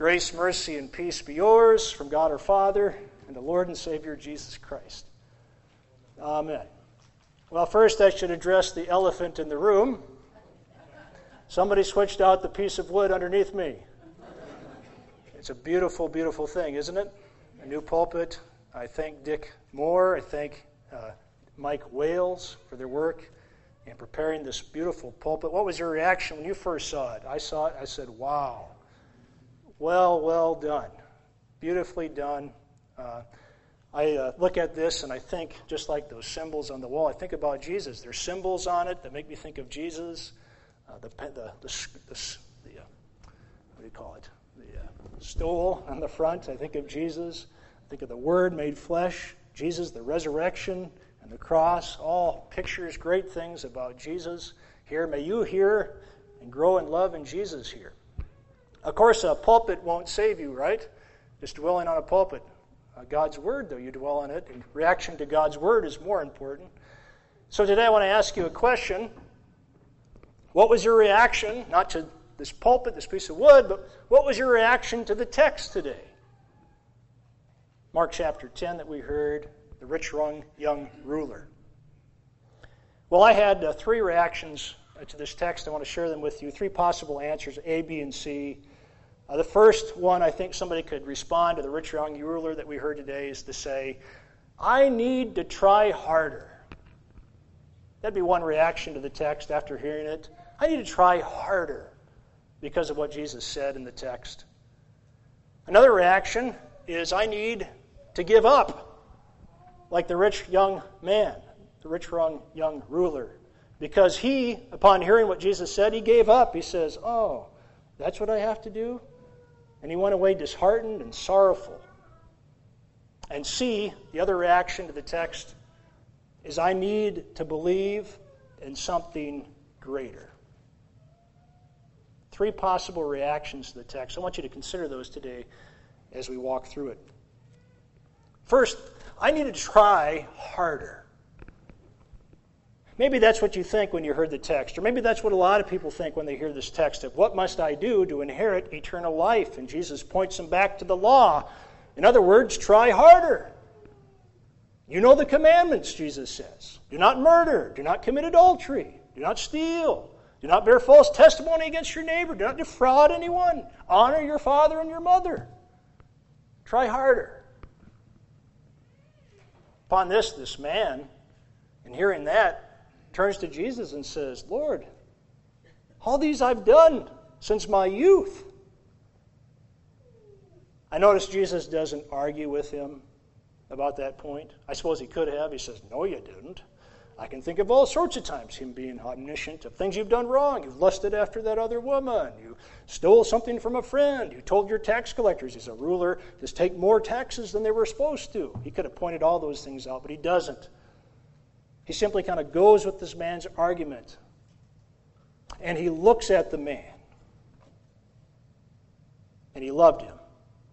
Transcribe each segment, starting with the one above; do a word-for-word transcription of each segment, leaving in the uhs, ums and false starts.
Grace, mercy, and peace be yours from God our Father and the Lord and Savior Jesus Christ. Amen. Well, first I should address the elephant in the room. Somebody switched out the piece of wood underneath me. It's a beautiful, beautiful thing, isn't it? A new pulpit. I thank Dick Moore. I thank uh, Mike Wales for their work in preparing this beautiful pulpit. What was your reaction when you first saw it? I saw it, I said, wow. Well, well done. Beautifully done. Uh, I uh, look at this and I think, just like those symbols on the wall, I think about Jesus. There's symbols on it that make me think of Jesus. Uh, the, the, the, the, the uh, what do you call it? The uh, stool on the front, I think of Jesus. I think of the Word made flesh, Jesus, the resurrection, and the cross. All pictures, great things about Jesus here. May you hear and grow in love in Jesus here. Of course, a pulpit won't save you, right? Just dwelling on a pulpit. Uh, God's Word, though, you dwell on it, and reaction to God's Word is more important. So today I want to ask you a question. What was your reaction, not to this pulpit, this piece of wood, but what was your reaction to the text today? Mark chapter ten that we heard, the rich young ruler. Well, I had uh, three reactions to this text. I want to share them with you. Three possible answers, A, B, and C. Uh, the first one, I think somebody could respond to the rich young ruler that we heard today, is to say, I need to try harder. That'd be one reaction to the text after hearing it. I need to try harder because of what Jesus said in the text. Another reaction is, I need to give up, like the rich young man, the rich young, young ruler. Because he, upon hearing what Jesus said, he gave up. He says, oh, that's what I have to do? And he went away disheartened and sorrowful. And C, the other reaction to the text, is I need to believe in something greater. Three possible reactions to the text. I want you to consider those today as we walk through it. First, I need to try harder. Maybe that's what you think when you heard the text, or maybe that's what a lot of people think when they hear this text of what must I do to inherit eternal life? And Jesus points them back to the law. In other words, try harder. You know the commandments, Jesus says. Do not murder. Do not commit adultery. Do not steal. Do not bear false testimony against your neighbor. Do not defraud anyone. Honor your father and your mother. Try harder. Upon this, this man, in hearing that, turns to Jesus and says, Lord, all these I've done since my youth. I notice Jesus doesn't argue with him about that point. I suppose he could have. He says, no, you didn't. I can think of all sorts of times him being omniscient of things you've done wrong. You've lusted after that other woman. You stole something from a friend. You told your tax collectors, he's a ruler, to take more taxes than they were supposed to. He could have pointed all those things out, but he doesn't. He simply kind of goes with this man's argument. And he looks at the man. And he loved him.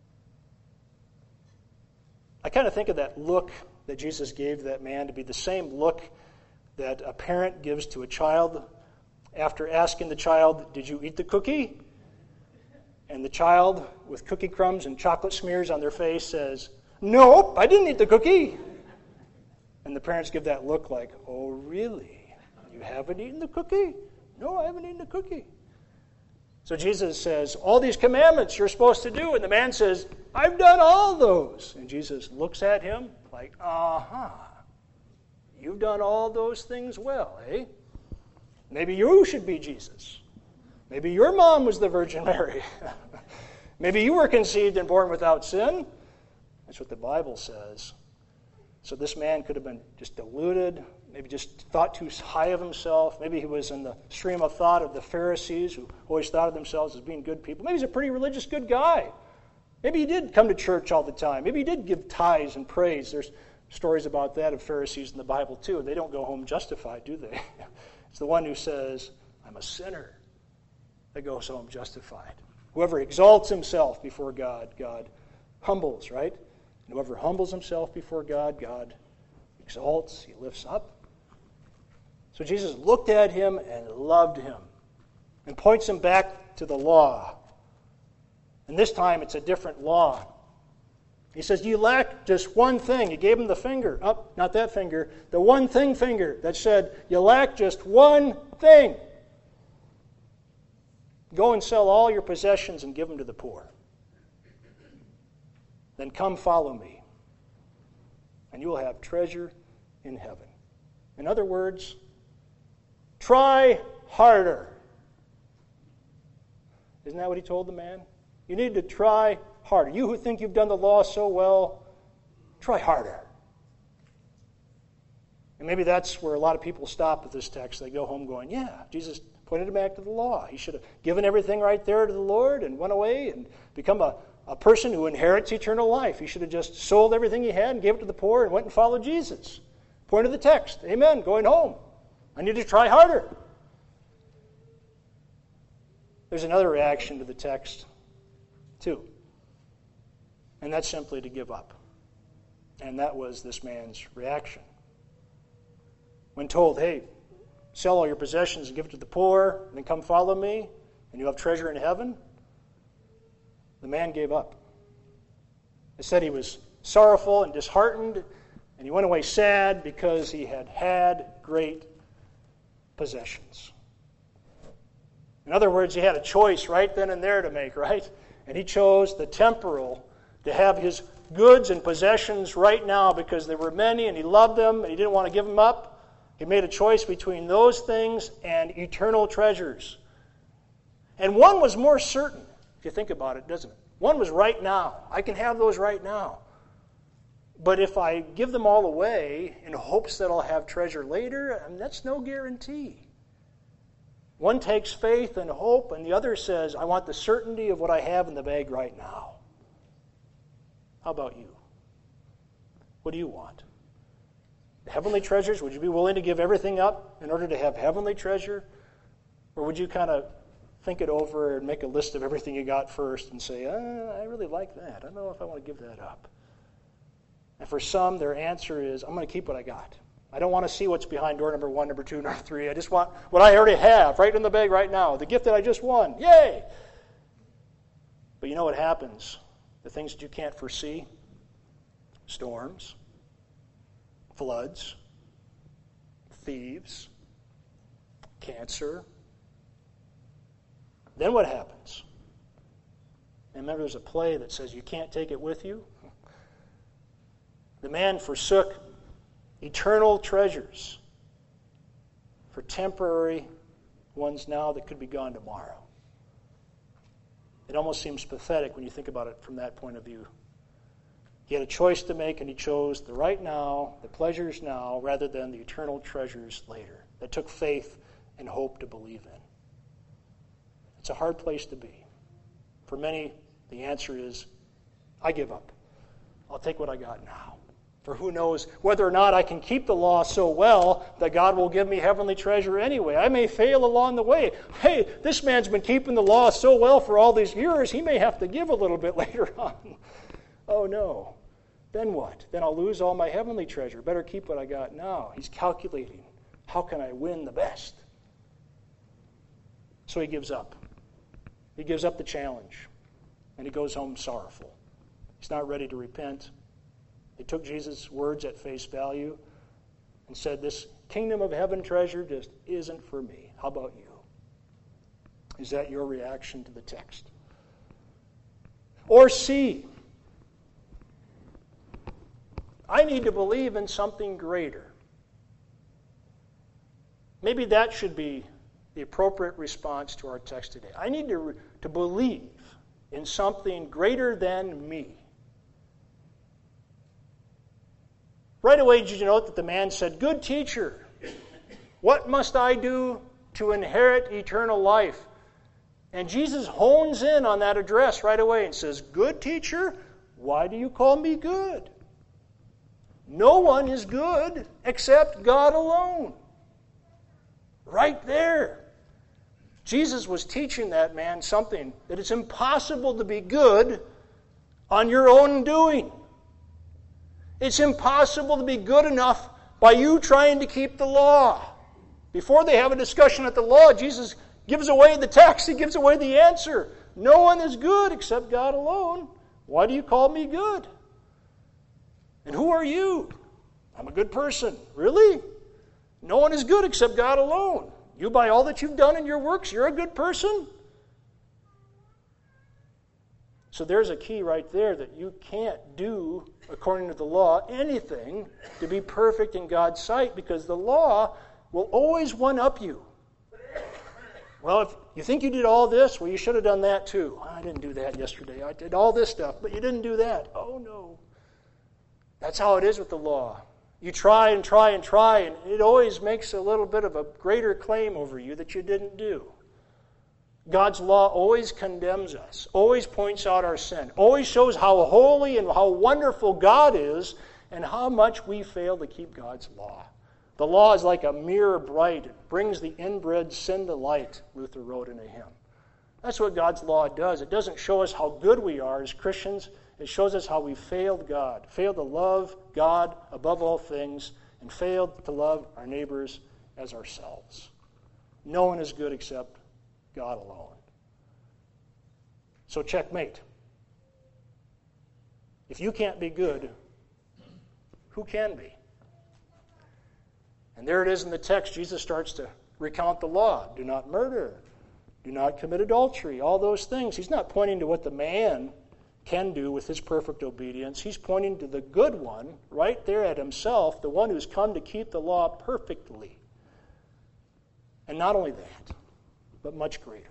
I kind of think of that look that Jesus gave that man to be the same look that a parent gives to a child after asking the child, did you eat the cookie? And the child, with cookie crumbs and chocolate smears on their face, says, nope, I didn't eat the cookie. And the parents give that look like, oh, really? You haven't eaten the cookie? No, I haven't eaten the cookie. So Jesus says, all these commandments you're supposed to do. And the man says, I've done all those. And Jesus looks at him like, uh-huh. You've done all those things well, eh? Maybe you should be Jesus. Maybe your mom was the Virgin Mary. Maybe you were conceived and born without sin. That's what the Bible says. So this man could have been just deluded, maybe just thought too high of himself. Maybe he was in the stream of thought of the Pharisees who always thought of themselves as being good people. Maybe he's a pretty religious, good guy. Maybe he did come to church all the time. Maybe he did give tithes and praise. There's stories about that of Pharisees in the Bible too. They don't go home justified, do they? It's the one who says, I'm a sinner, that goes home justified. Whoever exalts himself before God, God humbles, right? And whoever humbles himself before God, God exalts, he lifts up. So Jesus looked at him and loved him and points him back to the law. And this time it's a different law. He says, you lack just one thing. He gave him the finger. Oh, not that finger. The one thing finger that said, you lack just one thing. Go and sell all your possessions and give them to the poor. Then come follow me, and you will have treasure in heaven. In other words, try harder. Isn't that what he told the man? You need to try harder. You who think you've done the law so well, try harder. And maybe that's where a lot of people stop at this text. They go home going, yeah, Jesus pointed him back to the law. He should have given everything right there to the Lord and went away and become a, a person who inherits eternal life. He should have just sold everything he had and gave it to the poor and went and followed Jesus. Point of the text. Amen. Going home. I need to try harder. There's another reaction to the text, too. And that's simply to give up. And that was this man's reaction. When told, hey, sell all your possessions and give it to the poor, and then come follow me, and you have treasure in heaven, the man gave up. It said he was sorrowful and disheartened, and he went away sad because he had had great possessions. In other words, he had a choice right then and there to make, right? And he chose the temporal, to have his goods and possessions right now because there were many and he loved them and he didn't want to give them up. He made a choice between those things and eternal treasures. And one was more certain, if you think about it, doesn't it? One was right now. I can have those right now. But if I give them all away in hopes that I'll have treasure later, I mean, that's no guarantee. One takes faith and hope, and the other says, I want the certainty of what I have in the bag right now. How about you? What do you want? Heavenly treasures? Would you be willing to give everything up in order to have heavenly treasure? Or would you kind of think it over and make a list of everything you got first and say, uh, I really like that. I don't know if I want to give that up. And for some, their answer is, I'm going to keep what I got. I don't want to see what's behind door number one, number two, number three. I just want what I already have right in the bag right now, the gift that I just won. Yay! But you know what happens? The things that you can't foresee, storms, floods, thieves, cancer. Then what happens? And remember, there's a play that says you can't take it with you. The man forsook eternal treasures for temporary ones now that could be gone tomorrow. It almost seems pathetic when you think about it from that point of view. He had a choice to make, and he chose the right now, the pleasures now, rather than the eternal treasures later. That took faith and hope to believe in. It's a hard place to be. For many, the answer is, I give up. I'll take what I got now. For who knows whether or not I can keep the law so well that God will give me heavenly treasure anyway. I may fail along the way. Hey, this man's been keeping the law so well for all these years, he may have to give a little bit later on. Oh no. Then what? Then I'll lose all my heavenly treasure. Better keep what I got now. He's calculating. How can I win the best? So he gives up. He gives up the challenge. And he goes home sorrowful. He's not ready to repent. They took Jesus' words at face value and said, this kingdom of heaven treasure just isn't for me. How about you? Is that your reaction to the text? Or C, I need to believe in something greater. Maybe that should be the appropriate response to our text today. I need to, to believe in something greater than me. Right away, did you note that the man said, good teacher, what must I do to inherit eternal life? And Jesus hones in on that address right away and says, good teacher, why do you call me good? No one is good except God alone. Right there. Jesus was teaching that man something, that it's impossible to be good on your own doing. It's impossible to be good enough by you trying to keep the law. Before they have a discussion at the law, Jesus gives away the text. He gives away the answer. No one is good except God alone. Why do you call me good? And who are you? I'm a good person. Really? No one is good except God alone. You, by all that you've done in your works, you're a good person? So there's a key right there that you can't do, according to the law, anything to be perfect in God's sight, because the law will always one-up you. Well, if you think you did all this, well, you should have done that too. I didn't do that yesterday. I did all this stuff, but you didn't do that. Oh, no. That's how it is with the law. You try and try and try, and it always makes a little bit of a greater claim over you that you didn't do. God's law always condemns us, always points out our sin, always shows how holy and how wonderful God is and how much we fail to keep God's law. The law is like a mirror bright. It brings the inbred sin to light, Luther wrote in a hymn. That's what God's law does. It doesn't show us how good we are as Christians. It shows us how we failed God, failed to love God above all things, and failed to love our neighbors as ourselves. No one is good except God alone. So checkmate. If you can't be good, who can be? And there it is in the text. Jesus starts to recount the law. Do not murder. Do not commit adultery. All those things. He's not pointing to what the man can do with his perfect obedience. He's pointing to the good one right there at himself, the one who's come to keep the law perfectly. And not only that, but much greater.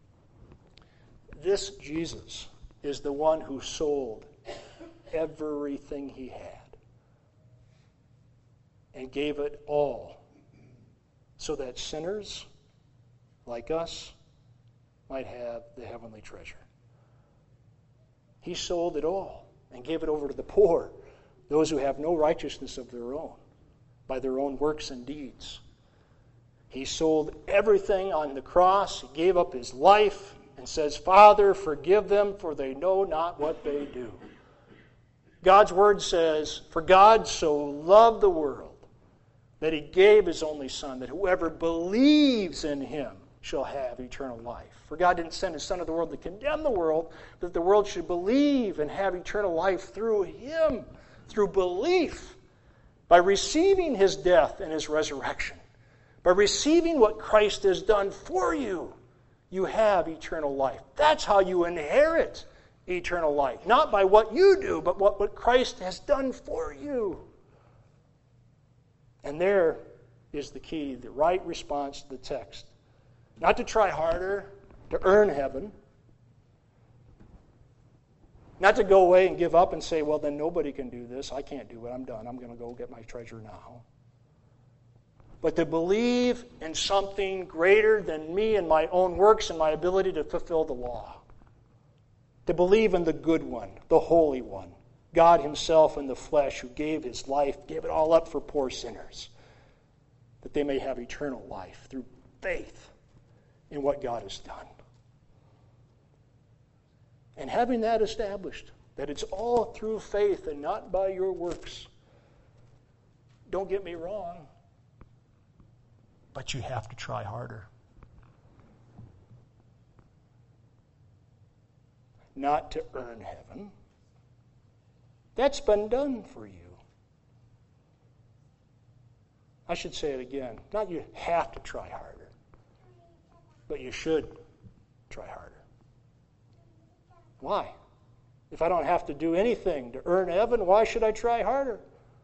This Jesus is the one who sold everything he had and gave it all so that sinners like us might have the heavenly treasure. He sold it all and gave it over to the poor, those who have no righteousness of their own, by their own works and deeds. He sold everything on the cross. He gave up his life and says, Father, forgive them, for they know not what they do. God's word says, for God so loved the world that he gave his only Son, that whoever believes in him shall have eternal life. For God didn't send his Son to the world to condemn the world, but that the world should believe and have eternal life through him, through belief, by receiving his death and his resurrection. By receiving what Christ has done for you, you have eternal life. That's how you inherit eternal life. Not by what you do, but what, what Christ has done for you. And there is the key, the right response to the text. Not to try harder to earn heaven. Not to go away and give up and say, well, then nobody can do this. I can't do it. I'm done. I'm going to go get my treasure now. But to believe in something greater than me and my own works and my ability to fulfill the law. To believe in the good one, the holy one, God himself in the flesh, who gave his life, gave it all up for poor sinners, that they may have eternal life through faith in what God has done. And having that established, that it's all through faith and not by your works, don't get me wrong, but you have to try harder. Not to earn heaven. That's been done for you. I should say it again. Not you have to try harder, but you should try harder. Why? If I don't have to do anything to earn heaven, why should I try harder?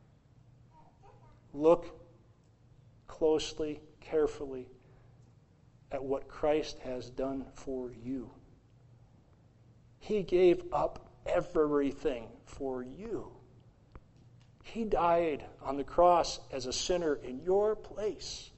Look closely, carefully at what Christ has done for you. He gave up everything for you. He died on the cross as a sinner in your place.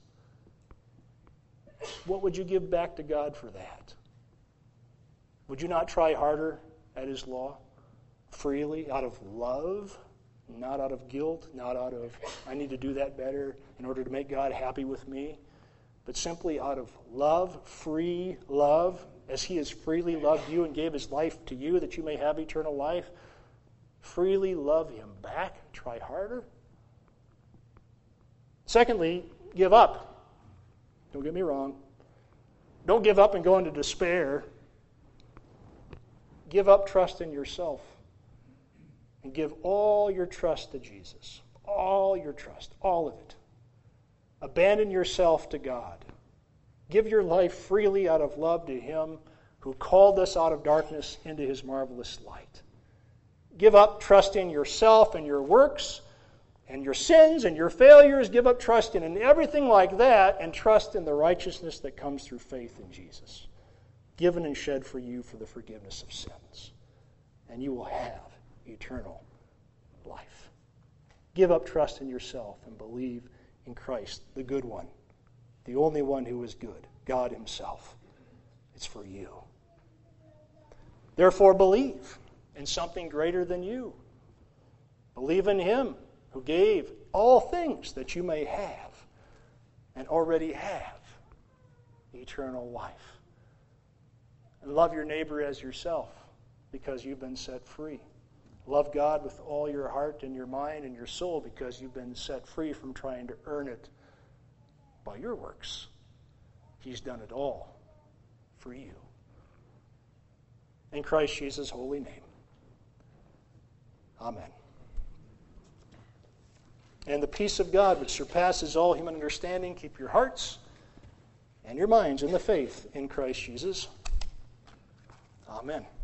What would you give back to God for that? Would you not try harder at his law? Freely, out of love, not out of guilt, not out of, I need to do that better in order to make God happy with me, but simply out of love, free love, as he has freely loved you and gave his life to you that you may have eternal life. Freely love him back. Try harder. Secondly, give up. Don't get me wrong. Don't give up and go into despair. give up trust in yourself and give all your trust to Jesus. All your trust, all of it. Abandon yourself to God. Give your life freely out of love to Him who called us out of darkness into His marvelous light. Give up trusting yourself and your works and your sins and your failures. Give up trusting in everything like that and trust in the righteousness that comes through faith in Jesus, given and shed for you for the forgiveness of sins. And you will have eternal life. Give up trust in yourself and believe in Christ, the good one, the only one who is good, God Himself. It's for you. Therefore, believe in something greater than you. Believe in Him who gave all things that you may have and already have eternal life. And love your neighbor as yourself because you've been set free. Love God with all your heart and your mind and your soul because you've been set free from trying to earn it by your works. He's done it all for you. In Christ Jesus' holy name. Amen. And the peace of God, which surpasses all human understanding, keep your hearts and your minds in the faith in Christ Jesus. Amen.